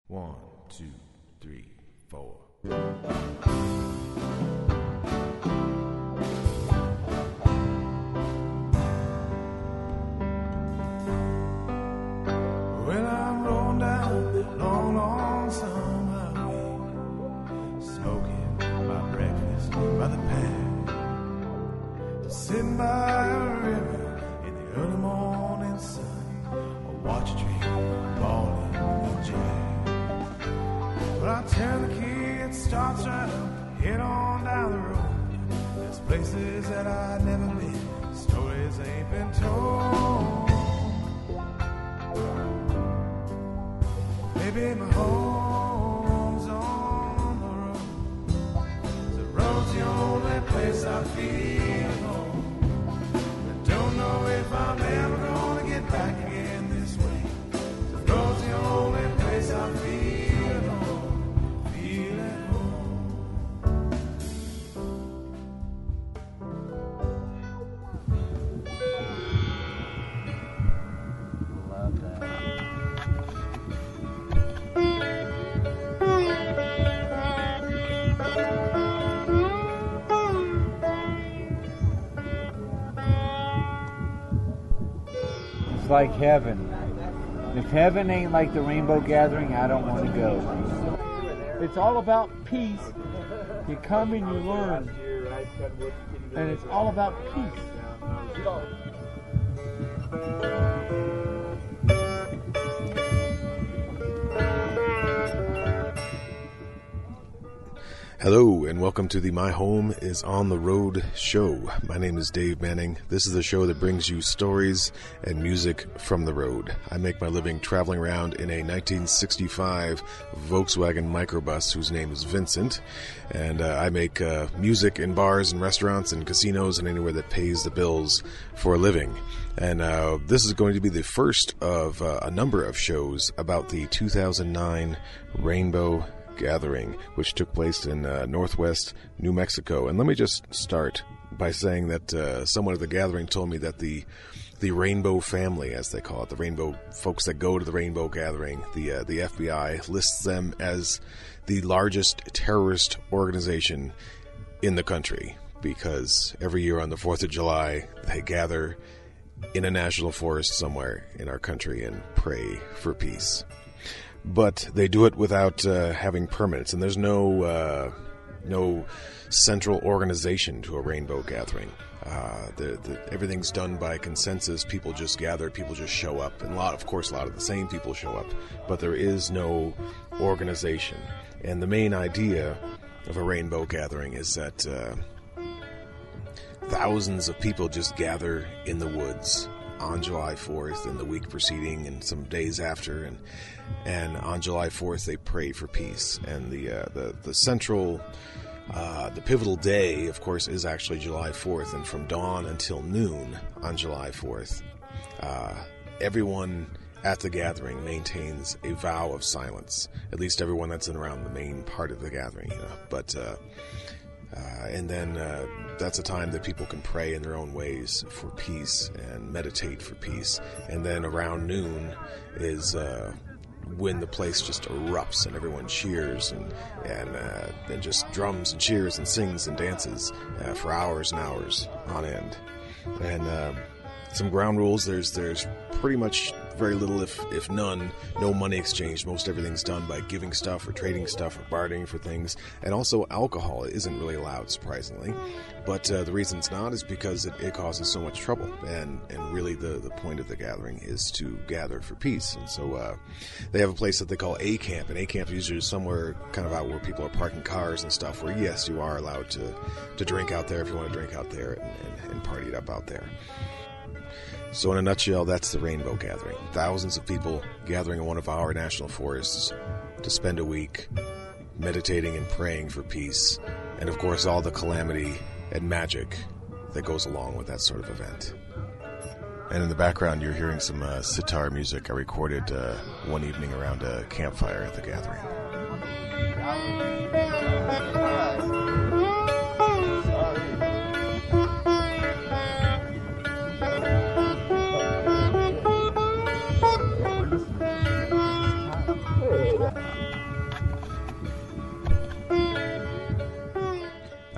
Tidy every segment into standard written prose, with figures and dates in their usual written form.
1, 2, 3, 4. When I'm rolling down the long, long summer highway, smoking my breakfast by the pack, sitting by a river in the early morning sun, or watch a train falling in jack. But I turn the key, it starts right up, head on down the road. There's places that I've never been, stories ain't been told. Maybe my home's on the road. The road's the only place I feel home. I don't know if I'm ever gonna get back again this way. The road's the only place I feel home, feel at home. Love that. It's like heaven. If heaven ain't like the Rainbow Gathering, I don't want to go. It's all about peace. You come and you learn. And it's all about peace. Hello and welcome to the My Home is on the Road show. My name is Dave Manning. This is the show that brings you stories and music from the road. I make my living traveling around in a 1965 Volkswagen microbus whose name is Vincent. And I make music in bars and restaurants and casinos and anywhere that pays the bills for a living. And this is going to be the first of a number of shows about the 2009 Rainbow Gathering, which took place in northwest New Mexico. And let me just start by saying that someone at the gathering told me that the Rainbow family, as they call it, the Rainbow folks that go to the Rainbow Gathering, the FBI lists them as the largest terrorist organization in the country, because every year on the 4th of July they gather in a national forest somewhere in our country and pray for peace. But they do it without having permits, and there's no central organization to a Rainbow Gathering. Everything's done by consensus. People just gather, people just show up, and a lot of the same people show up, but there is no organization. And the main idea of a Rainbow Gathering is that thousands of people just gather in the woods on July 4th and the week preceding and some days after, and on July 4th they pray for peace. And the central, the pivotal day, of course, is actually July 4th, and from dawn until noon on July 4th, everyone at the gathering maintains a vow of silence. At least everyone that's in around the main part of the gathering, But and then that's a time that people can pray in their own ways for peace and meditate for peace. And then around noon is when the place just erupts and everyone cheers and just drums and cheers and sings and dances for hours and hours on end. And some ground rules: there's pretty much very little, if none, no money exchange. Most everything's done by giving stuff or trading stuff or bartering for things. And also alcohol isn't really allowed, surprisingly. But the reason it's not is because it causes so much trouble. And really the point of the gathering is to gather for peace. And so they have a place that they call A Camp. And A Camp is usually somewhere kind of out where people are parking cars and stuff, where yes, you are allowed to drink out there if you want to drink out there and party it up out there. So in a nutshell, that's the Rainbow Gathering. Thousands of people gathering in one of our national forests to spend a week meditating and praying for peace. And of course, all the calamity and magic that goes along with that sort of event. And in the background, you're hearing some sitar music I recorded one evening around a campfire at the gathering.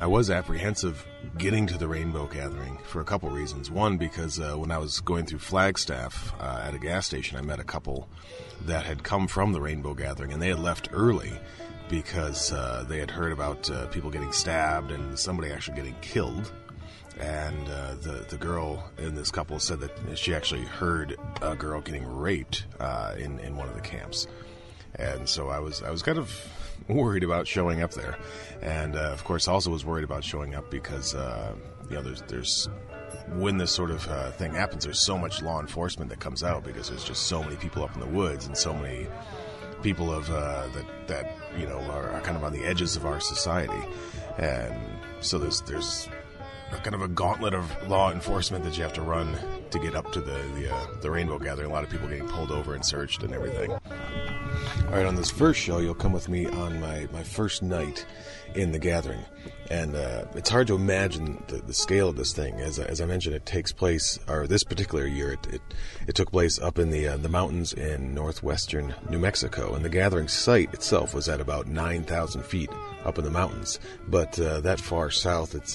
was apprehensive getting to the Rainbow Gathering for a couple reasons. One, because when I was going through Flagstaff at a gas station, I met a couple that had come from the Rainbow Gathering, and they had left early because they had heard about people getting stabbed and somebody actually getting killed. And the girl in this couple said that she actually heard a girl getting raped in one of the camps. And so I was kind of worried about showing up there, and of course also was worried about showing up because there's when this sort of thing happens, there's so much law enforcement that comes out because there's just so many people up in the woods and so many people of that are kind of on the edges of our society, and so there's kind of a gauntlet of law enforcement that you have to run to get up to the Rainbow Gathering. A lot of people getting pulled over and searched and everything. All right, on this first show, you'll come with me on my first night in the gathering. And it's hard to imagine the scale of this thing. As I mentioned, it takes place, or this particular year, it took place up in the mountains in northwestern New Mexico. And the gathering site itself was at about 9,000 feet up in the mountains. But that far south, it's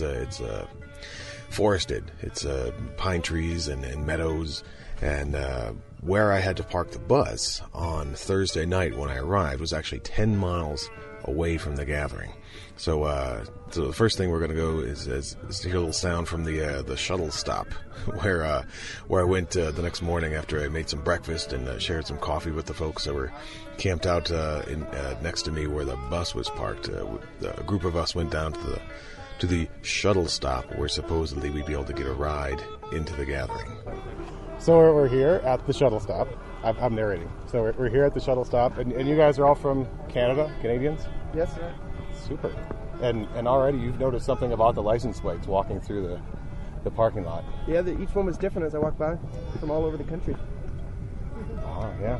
forested. It's pine trees and meadows. And where I had to park the bus on Thursday night when I arrived was actually 10 miles away from the gathering. So the first thing we're going to go is to hear a little sound from the shuttle stop, where I went the next morning after I made some breakfast and shared some coffee with the folks that were camped out next to me where the bus was parked. A group of us went down to the shuttle stop where supposedly we'd be able to get a ride into the gathering. So we're here at the shuttle stop. I'm narrating. So we're here at the shuttle stop, and you guys are all from Canada, Canadians? Yes, sir. Super. And already you've noticed something about the license plates walking through the parking lot. Yeah, each one was different as I walked by from all over the country. Oh, yeah.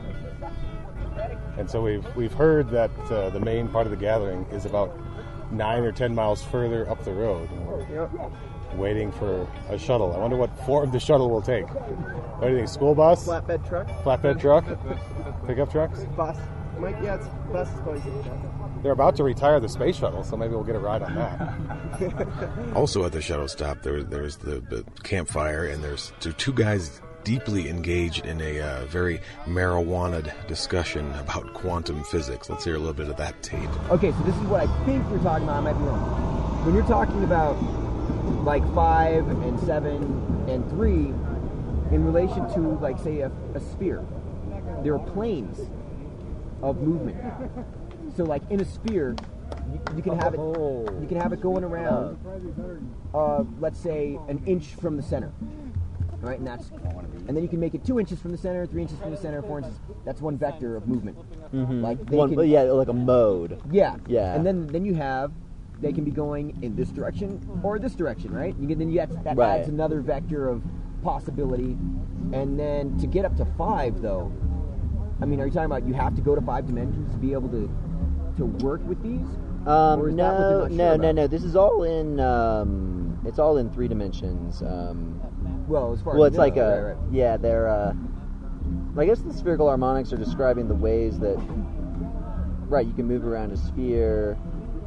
And so we've heard that the main part of the gathering is about 9 or 10 miles further up the road. Yep. Waiting for a shuttle. I wonder what form the shuttle will take. What do you think, school bus? Flatbed truck. Flatbed truck? Pickup trucks? Bus. It's bus is probably. They're about to retire the space shuttle, so maybe we'll get a ride on that. Also at the shuttle stop, there's the campfire, and there's two guys deeply engaged in a very marijuana discussion about quantum physics. Let's hear a little bit of that tape. Okay, so this is what I think you're talking about. I might be wrong. When you're talking about like 5 and 7 and 3 in relation to, like, say, a sphere, there are planes of movement. So, like, in a sphere, you can have it going around, let's say, an inch from the center. All right, and then you can make it 2 inches from the center, 3 inches from the center, 4 inches. That's one vector of movement. Mm-hmm. Like like a mode. Yeah. Yeah. And then you have, they can be going in this direction or this direction, right? That right. adds another vector of possibility. And then to get up to 5, though, I mean, are you talking about you have to go to 5 dimensions to be able to work with these? Or is that what you're not sure about? No. This is all in. It's all in 3 dimensions. Well, as far as it's like right. Yeah, they're. I guess the spherical harmonics are describing the ways that. Right, you can move around a sphere.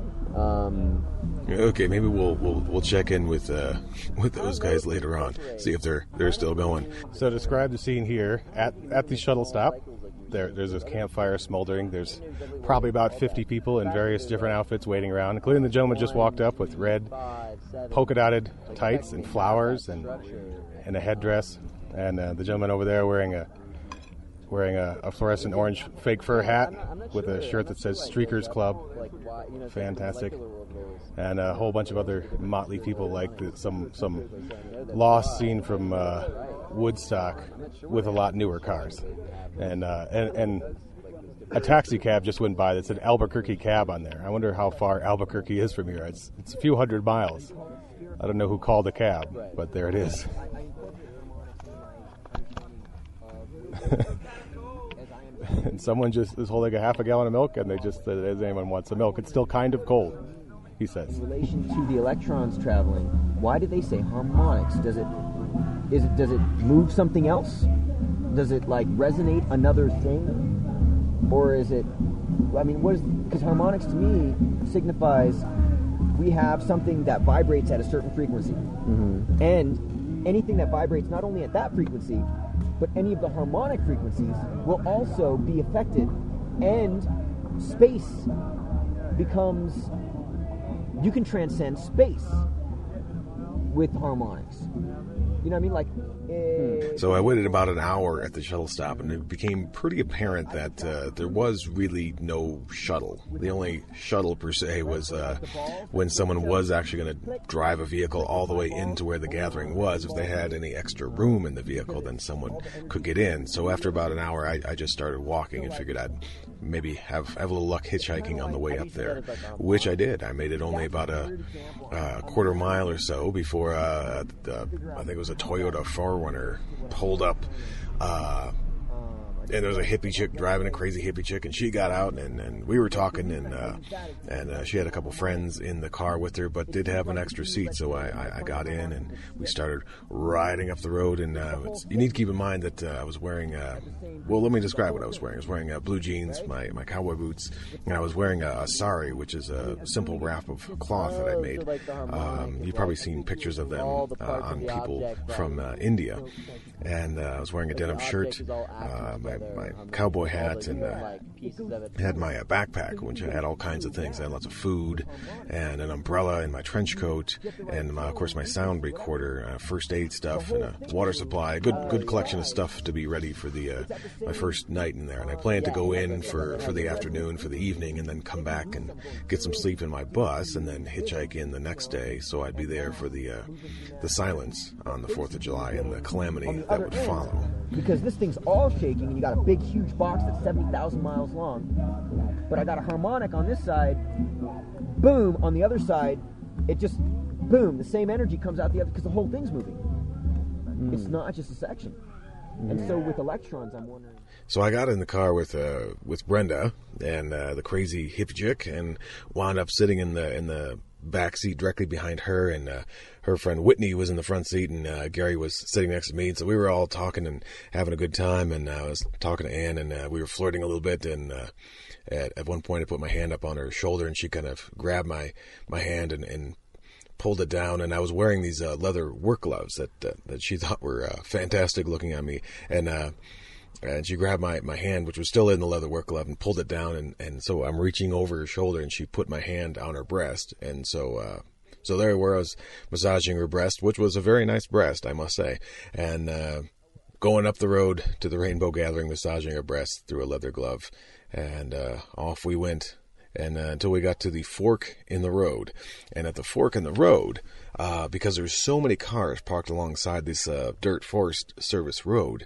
Okay, maybe we'll check in with those guys later on, see if they're still going. So describe the scene here at the shuttle stop. There's a campfire smoldering. There's probably about 50 people in various different outfits waiting around, including the gentleman just walked up with red polka-dotted tights and flowers and a headdress, and the gentleman over there wearing a fluorescent orange fake fur hat with a shirt that says Streakers Club. Fantastic. And a whole bunch of other motley people, like some lost scene from Woodstock with a lot newer cars. And a taxi cab just went by that said Albuquerque cab on there. I wonder how far Albuquerque is from here. It's a few hundred miles. I don't know who called the cab, but there it is. And someone just is holding a half a gallon of milk, and they just said, "Does anyone want some milk? It's still kind of cold," he says. In relation to the electrons traveling, why did they say harmonics? Does it move something else? Does it like resonate another thing, or is it? I mean, because harmonics to me signifies we have something that vibrates at a certain frequency. And anything that vibrates not only at that frequency, but any of the harmonic frequencies will also be affected, and space becomes, you can transcend space with harmonics. You know what I mean? Like, So I waited about an hour at the shuttle stop, and it became pretty apparent that there was really no shuttle. The only shuttle, per se, was when someone was actually going to drive a vehicle all the way into where the gathering was. If they had any extra room in the vehicle, then someone could get in. So after about an hour, I just started walking and figured I'd maybe have a little luck hitchhiking on the way up there, which I did. I made it only about a quarter mile or so before I think it was a Toyota 4Runner pulled up, and there was a hippie chick driving, a crazy hippie chick, and she got out, and we were talking, and she had a couple friends in the car with her, but did have an extra seat, so I got in, and we started riding up the road, and you need to keep in mind that I was wearing, well, let me describe what I was wearing. I was wearing blue jeans, my cowboy boots, and I was wearing a sari, which is a simple wrap of cloth that I made. You've probably seen pictures of them on people from India, and I was wearing a denim shirt, my cowboy hat, and had my backpack, which had all kinds of things. I had lots of food and an umbrella and my trench coat, and of course my sound recorder, first aid stuff, and a water supply. Good collection of stuff to be ready for my first night in there. And I planned to go in for the afternoon, for the evening, and then come back and get some sleep in my bus, and then hitchhike in the next day, so I'd be there for the silence on the 4th of July and the calamity that would follow. Because this thing's all shaking, and you got a big, huge box that's 70,000 miles long. But I got a harmonic on this side, boom, on the other side, it just, boom, the same energy comes out the other, because the whole thing's moving. It's not just a section. And so with electrons, I'm wondering. So I got in the car with Brenda and the crazy hippie chick, and wound up sitting in the back seat directly behind her, and her friend Whitney was in the front seat, and Gary was sitting next to me. And so we were all talking and having a good time, and I was talking to Ann, and we were flirting a little bit, and at one point I put my hand up on her shoulder, and she kind of grabbed my hand and pulled it down, and I was wearing these leather work gloves that she thought were fantastic looking on me, and she grabbed my hand, which was still in the leather work glove, and pulled it down, and so I'm reaching over her shoulder, and she put my hand on her breast, and so there where I was massaging her breast, which was a very nice breast, I must say, and going up the road to the Rainbow Gathering, massaging her breast through a leather glove, and off we went. And until we got to the fork in the road. And at the fork in the road, because there's so many cars parked alongside this dirt Forest Service road,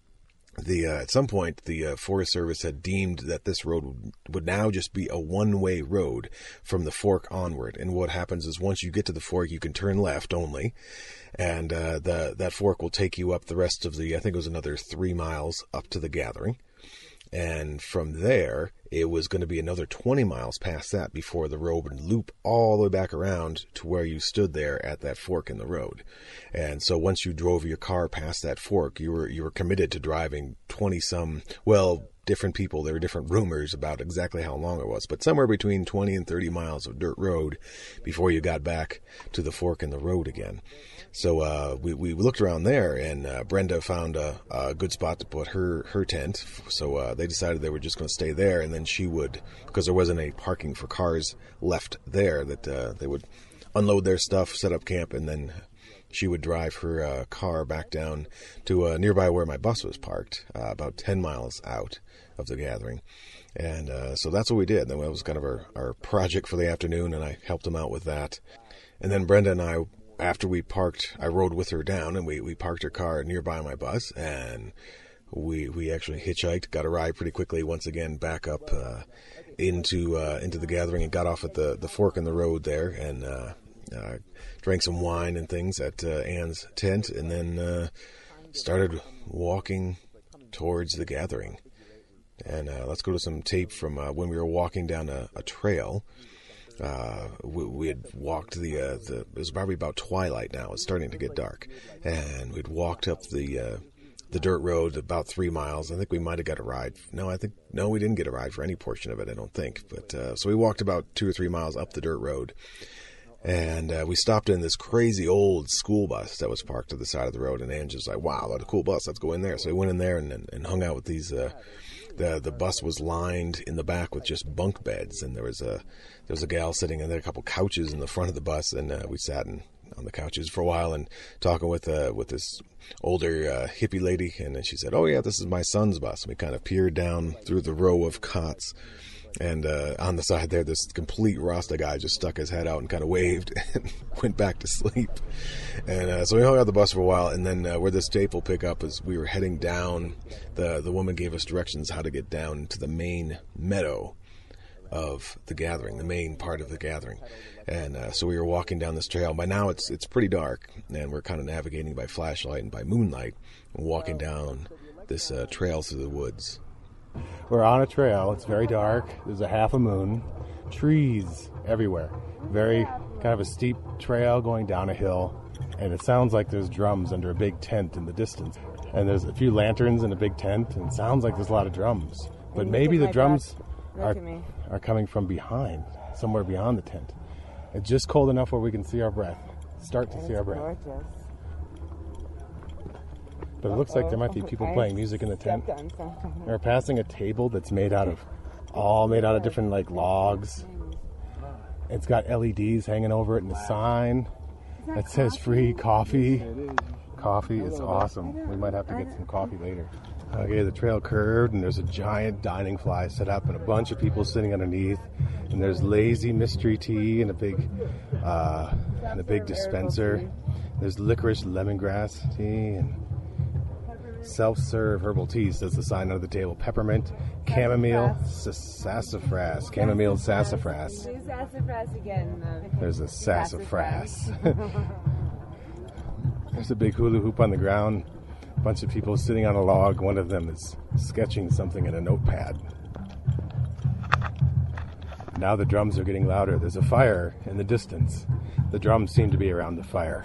at some point the Forest Service had deemed that this road would now just be a one-way road from the fork onward. And what happens is once you get to the fork, you can turn left only. And that fork will take you up the rest of I think it was another 3 miles up to the gathering. And from there, it was going to be another 20 miles past that before the road would loop all the way back around to where you stood there at that fork in the road. And so once you drove your car past that fork, you were committed to driving 20-some, well, different people. There were different rumors about exactly how long it was, but somewhere between 20 and 30 miles of dirt road before you got back to the fork in the road again. So we looked around there, and Brenda found a good spot to put her tent. So they decided they were just going to stay there, and then she would, because there wasn't any parking for cars left there, that they would unload their stuff, set up camp, and then she would drive her car back down to nearby where my bus was parked, about 10 miles out of the gathering. And so that's what we did. That was kind of our project for the afternoon, and I helped them out with that. And then Brenda and I, after we parked, I rode with her down, and we parked her car nearby my bus, and we actually hitchhiked, got a ride pretty quickly once again back up into the gathering, and got off at the fork in the road there, and drank some wine and things at Ann's tent, and then started walking towards the gathering. And let's go to some tape from when we were walking down a trail. We had walked it was probably about twilight now. It's starting to get dark. And we'd walked up the dirt road about 3 miles. I think we might have got a ride. No, we didn't get a ride for any portion of it, I don't think. But so we walked about 2 or 3 miles up the dirt road. And we stopped in this crazy old school bus that was parked to the side of the road. And Angela's like, wow, what a cool bus. Let's go in there. So we went in there and hung out with these. The bus was lined in the back with just bunk beds. And there was a gal sitting in there, a couple couches in the front of the bus. And we sat on the couches for a while and talking with this older hippie lady. And then she said, oh, yeah, this is my son's bus. And we kind of peered down through the row of cots. And on the side there, this complete Rasta guy just stuck his head out and kind of waved and went back to sleep. And so we hung out the bus for a while. And then where the staple pickup is, we were heading down. The woman gave us directions how to get down to the main meadow of the gathering, the main part of the gathering. And so we were walking down this trail. By now it's pretty dark, and we're kind of navigating by flashlight and by moonlight, and walking down this trail through the woods. We're on a trail. It's very dark. There's a half a moon. Trees everywhere. Very kind of a steep trail going down a hill. And it sounds like there's drums under a big tent in the distance. And there's a few lanterns in a big tent. And it sounds like there's a lot of drums. But maybe the drums are coming from behind, somewhere beyond the tent. It's just cold enough where we can see our breath. Start to see our breath. Gorgeous. But it looks like there might be people playing music in the tent. We're passing a table that's made out of different like logs. It's got LEDs hanging over it and a sign that says free coffee. Coffee is awesome. We might have to get some coffee later. Okay, the trail curved and there's a giant dining fly set up and a bunch of people sitting underneath. And there's lazy mystery tea and a big dispenser. There's licorice lemongrass tea and self-serve herbal teas, says the sign under the table. Peppermint, chamomile, sassafras. Chamomile, sassafras. Do sassafras again. There's a sassafras. There's a big hula hoop on the ground. A bunch of people sitting on a log. One of them is sketching something in a notepad. Now the drums are getting louder. There's a fire in the distance. The drums seem to be around the fire.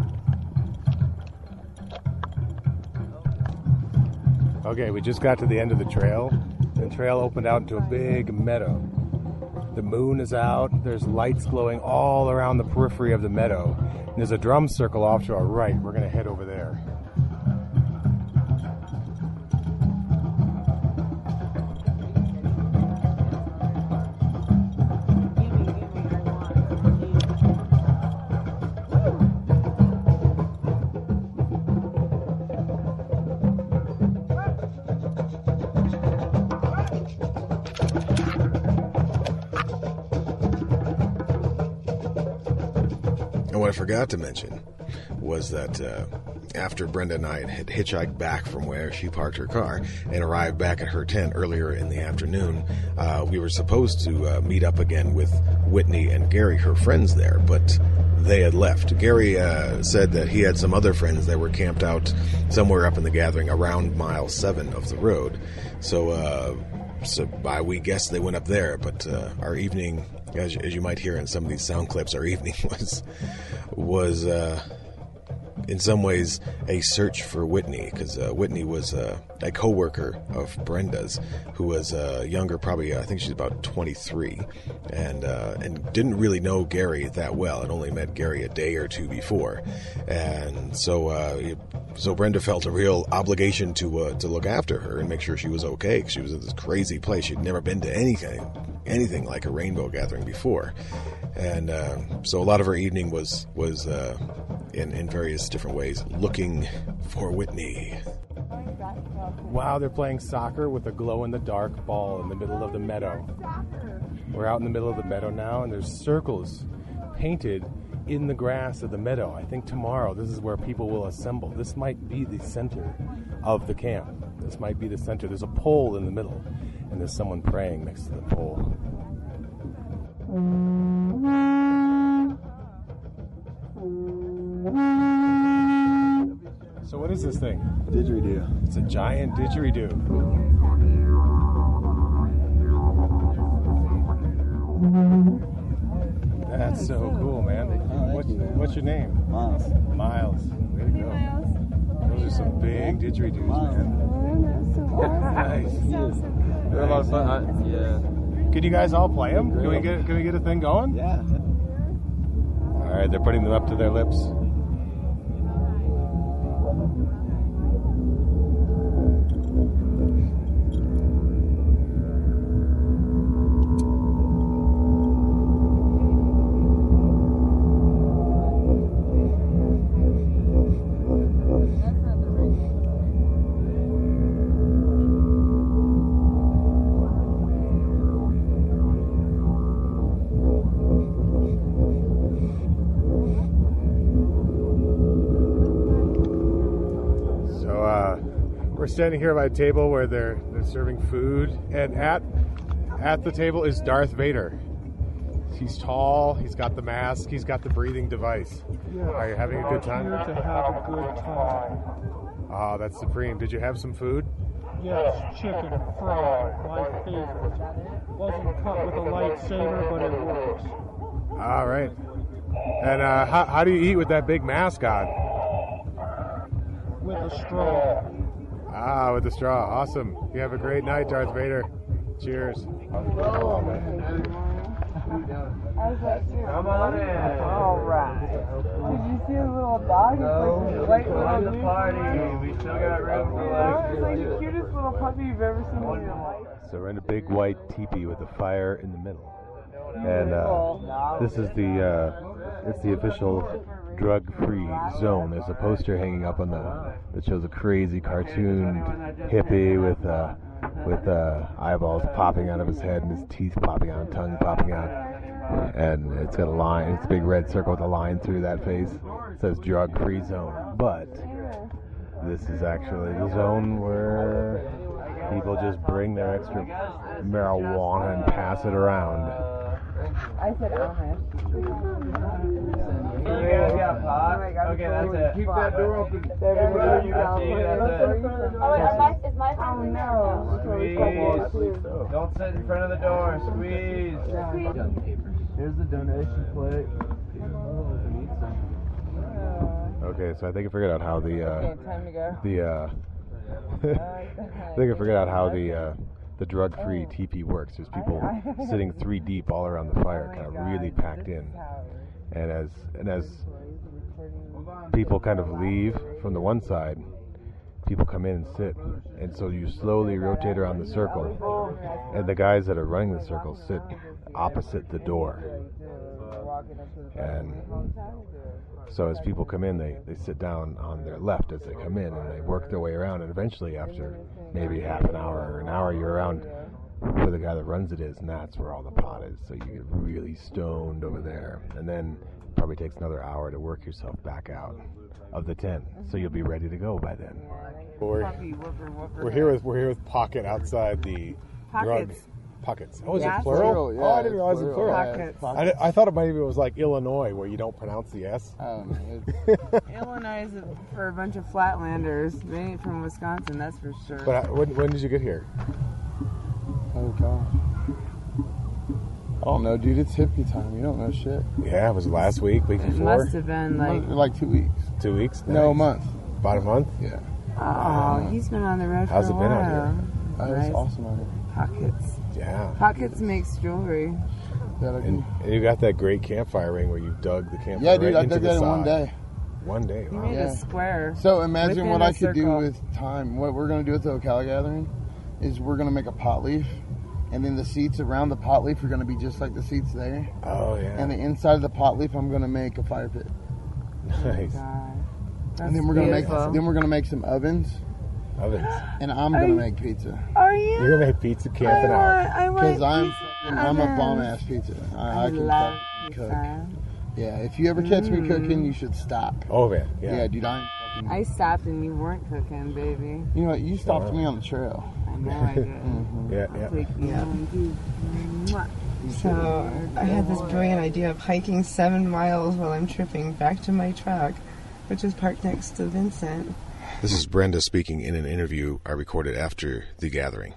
Okay, we just got to the end of the trail. The trail opened out into a big meadow. The moon is out. There's lights glowing all around the periphery of the meadow. And there's a drum circle off to our right. We're going to head over there. What I forgot to mention was that after Brenda and I had hitchhiked back from where she parked her car and arrived back at her tent earlier in the afternoon, we were supposed to meet up again with Whitney and Gary, her friends there, but they had left. Gary said that he had some other friends that were camped out somewhere up in the gathering around mile 7 of the road. So we guessed they went up there, but our evening, as you might hear in some of these sound clips, our evening was in some ways a search for Whitney, because Whitney was a co-worker of Brenda's who was younger, probably I think she's about 23, and didn't really know Gary that well. Had only met Gary a day or two before, and so Brenda felt a real obligation to look after her and make sure she was okay, because she was at this crazy place. She'd never been to anything like a rainbow gathering before, and so a lot of her evening was in various different ways looking for Whitney. Wow, they're playing soccer with a glow-in-the-dark ball in the middle of the meadow. We're out in the middle of the meadow now, and there's circles painted in the grass of the meadow. I think tomorrow this is where people will assemble. This might be the center of the camp. This might be the center. There's a pole in the middle, and there's someone praying next to the pole. So what is this thing? Didgeridoo. It's a giant didgeridoo. That's so cool, man. What's your name? Miles. Miles. Way to go. Those are some big didgeridoos, man. Nice. They're a lot of fun. Could you guys all play them? Can we get a thing going? Yeah. All right, they're putting them up to their lips. We're standing here by a table where they're serving food, and at the table is Darth Vader. He's tall, he's got the mask, he's got the breathing device. Yeah. Are you having a good time? Here to have a good time. Oh, that's supreme. Did you have some food? Yes, chicken fried, my favorite. Wasn't cut with a lightsaber, but it works. All right. And how do you eat with that big mask on? With a straw. Ah, with the straw. Awesome. You have a great night, Darth Vader. Cheers. Come on in. All right. Did you see a little dog? No, It's like we're on the party. We still got room for It's like the cutest little puppy you've ever seen in your life. So we're in a big white teepee with a fire in the middle. And this is it's the official drug-free zone. There's a poster hanging up on that shows a crazy cartoon hippie with eyeballs popping out of his head and his teeth popping out, tongue popping out, and it's got a line. It's a big red circle with a line through that face. It says drug-free zone, but this is actually the zone where people just bring their extra marijuana and pass it around. I said Amish. You guys got pot? Okay, that's it. Keep that door open. Is my phone no. Squeeze. Don't sit in front of the door. Squeeze. Here's the donation plate. Okay, so I think I figured out how Okay, time to go. I think I figured out how the drug-free teepee works. There's people sitting 3 deep all around the fire, kind of really packed in. And as people kind of leave from the one side, people come in and sit. And so you slowly rotate around the circle, and the guys that are running the circle sit opposite the door. And so as people come in, they sit down on their left as they come in, and they work their way around, and eventually after maybe half an hour or an hour, you're around where the guy that runs it is, and that's where all the pot is. So you get really stoned over there, and then it probably takes another hour to work yourself back out of the tent, so you'll be ready to go by then. We're here with Pocket outside the drug. Pockets. Oh, is it plural? Yeah, Oh, I didn't realize it was plural. Pockets. I thought it maybe it was like Illinois, where you don't pronounce the S. Illinois is for a bunch of flatlanders. They ain't from Wisconsin, that's for sure. But when did you get here? Oh, gosh. I don't know, dude. It's hippie time. You don't know shit. Yeah, was it last week It before? must have been like, Like 2 weeks. 2 weeks? No, a Nice. month. About a month? Yeah. oh, he's been on the road How's for a it been out while. It's Nice. awesome out here. Pockets. Yeah. Pockets makes jewelry. Yeah, And you got that great campfire ring where you dug the campfire yeah, dude. right I into did the that in side. one day. One day, He wow. made Yeah. a square. So imagine Within what a I could do circle. with time. What we're going to do at the Ocala gathering is we're going to make a pot leaf, and then the seats around the pot leaf are going to be just like the seats there. Oh, yeah. And the inside of the pot leaf, I'm going to make a fire pit. Nice. God. And then we're going beautiful. to make some ovens, Ovens. and I'm going to make pizza Are you? You're going to make pizza camping out. I want because I'm a ovens. bomb ass pizza. I can love fucking cook. pizza. Yeah, if you ever catch me cooking, you should stop. Oh, man. Yeah, Yeah. dude, I stopped and you weren't cooking, baby. You know what? You stopped me on the trail. I know I did. Yeah, yeah. Take me up. Mwah. So I had this brilliant idea of hiking 7 miles while I'm tripping back to my truck, which is parked next to Vincent. This is Brenda speaking in an interview I recorded after the gathering.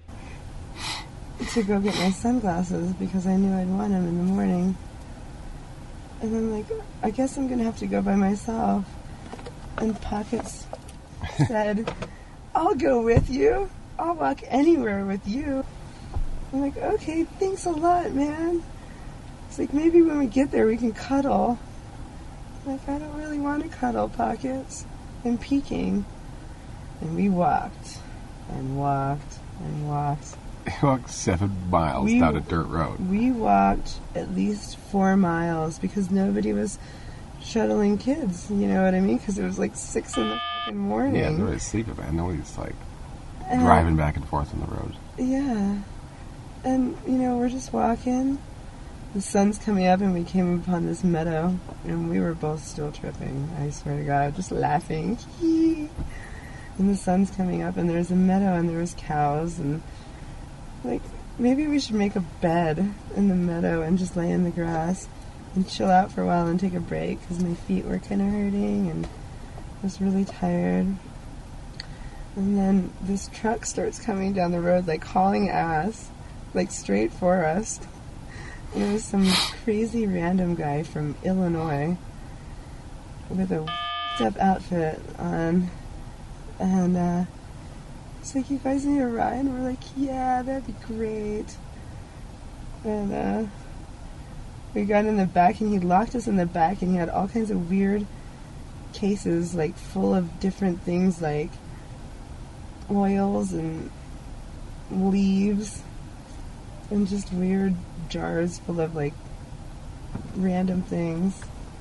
To go get my sunglasses because I knew I'd want them in the morning. And I'm like, I guess I'm going to have to go by myself. And Pockets said, I'll go with you. I'll walk anywhere with you. I'm like, okay, thanks a lot, man. It's like, maybe when we get there we can cuddle. Like, I don't really want to cuddle, Pockets. I'm peeking. And we walked and walked and walked. We walked 7 miles down a dirt road. We walked at least 4 miles because nobody was shuttling kids. You know what I mean? Because it was like 6 in the fucking morning. Yeah, nobody's sleeping, man. Nobody's like driving back and forth on the road. Yeah. And, you know, we're just walking. The sun's coming up and we came upon this meadow. And we were both still tripping. I swear to God, just laughing. And the sun's coming up and there's a meadow and there was cows and... Like, maybe we should make a bed in the meadow and just lay in the grass and chill out for a while and take a break because my feet were kind of hurting and I was really tired. And then this truck starts coming down the road, like, hauling ass, like, straight for us. And it was some crazy random guy from Illinois with a f***ed up outfit on. And, it's like, you guys need a ride? And we're like, yeah, that'd be great. And we got in the back and he locked us in the back and he had all kinds of weird cases, like, full of different things like oils and leaves and just weird jars full of, like, random things.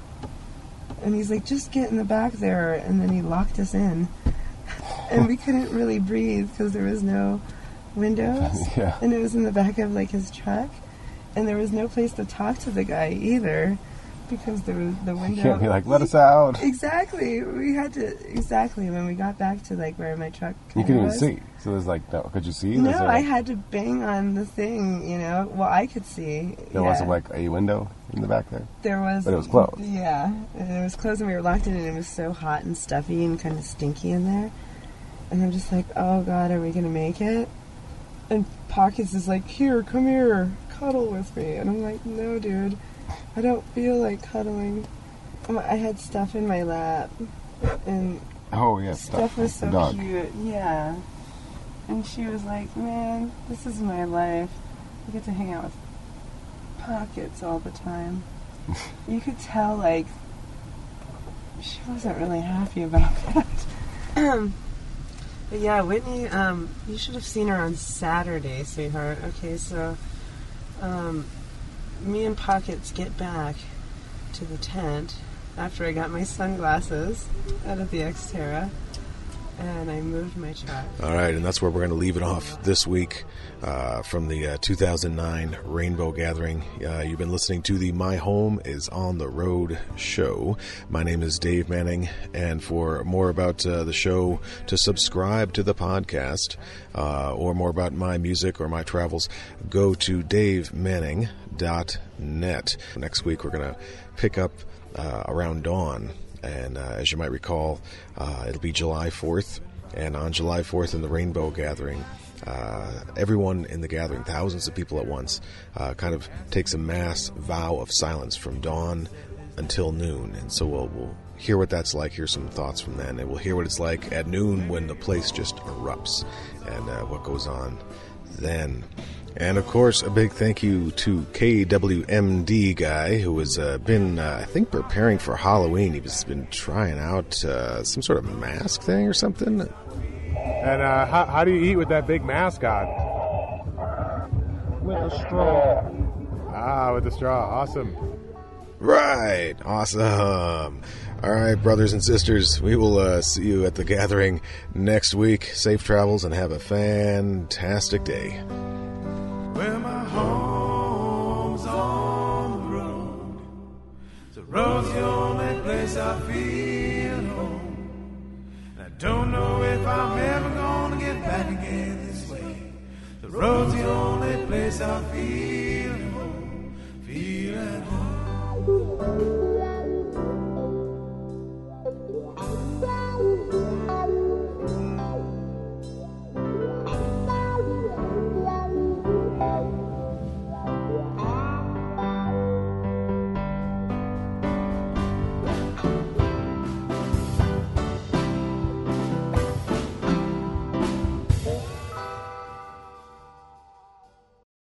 And he's like, just get in the back there. And then he locked us in. And we couldn't really breathe because there was no windows. Yeah. And it was in the back of, like, his truck. And there was no place to talk to the guy either because there was the window. You can't be like, let us out. Exactly. We had to, exactly. When we got back to, like, where my truck You couldn't even was. see. So there's like, no, could you see? No, I I had to bang on the thing, you know. Well, I could see. There wasn't like a window in the back there? There was. But it was closed. Yeah. And it was closed and we were locked in and it was so hot and stuffy and kind of stinky in there. And I'm just like, oh God, are we going to make it? And Pockets is like, here, come here, cuddle with me. And I'm like, no, dude, I don't feel like cuddling. I had stuff in my lap. And oh, yeah, stuff was so dog. cute. Yeah. And she was like, man, this is my life. I get to hang out with Pockets all the time. You could tell, like, she wasn't really happy about that. But yeah, Whitney, you should have seen her on Saturday, sweetheart. Okay, so me and Pockets get back to the tent after I got my sunglasses out of the Xterra and I moved my truck. All right, and that's where we're going to leave it off this week from the 2009 Rainbow Gathering. You've been listening to the My Home is on the Road show. My name is Dave Manning, and for more about the show, to subscribe to the podcast, or more about my music or my travels, go to davemanning.net. Next week, we're going to pick up around dawn. And as you might recall, it'll be July 4th. And on July 4th in the Rainbow Gathering, everyone in the gathering, thousands of people at once, kind of takes a mass vow of silence from dawn until noon. And so we'll hear what that's like, hear some thoughts from then. And we'll hear what it's like at noon when the place just erupts and what goes on then. And, of course, a big thank you to KWMD guy who has been, I think, preparing for Halloween. He's been trying out some sort of mask thing or something. And how do you eat with that big mask on? With a straw. Ah, with the straw. Awesome. Right. Awesome. All right, brothers and sisters, we will see you at the gathering next week. Safe travels and have a fantastic day. Well, my home's on the road. The road's the only place I feel home. And I don't know if I'm ever gonna get back again this way. The road's the only place I feel home. Feel at home.